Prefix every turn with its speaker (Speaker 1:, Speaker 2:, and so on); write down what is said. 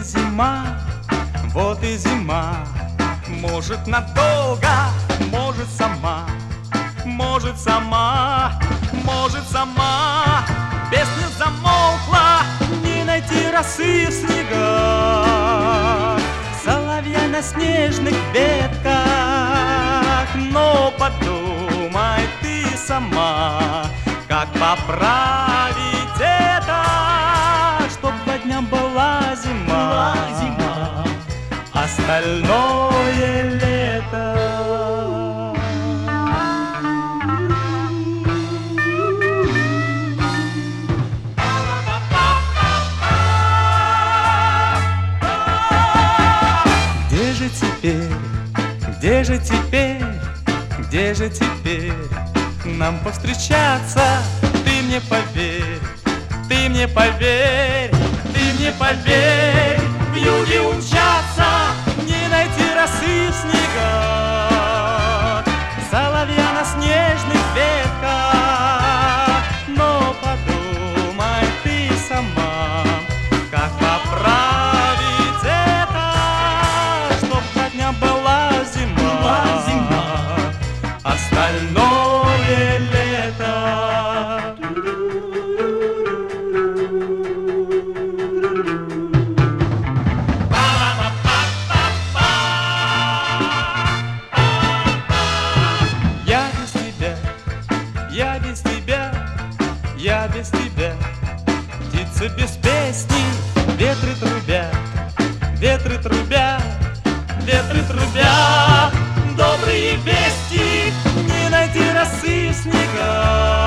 Speaker 1: зима, вот и зима. Может надолго, может сама, может сама, может сама. Песня замолкла, не найти росы в снегах, соловья на снежных ветках. Но подумай ты сама, как поправить это, чтоб 2 дня была зима, остальное лето. Где же теперь, где же теперь, где же теперь нам повстречаться? Ты мне поверь, ты мне поверь, ты мне поверь. В юге умчаться, не найти росы в снегах, соловья на снежных ветках. Но подумай ты сама, как поправить это, чтоб 2 дня была зима, остальное лето. Я без тебя, я без тебя, птица без песни, ветры трубят, ветры трубят, ветры трубят. Добрые вести, не найти росы в снегах.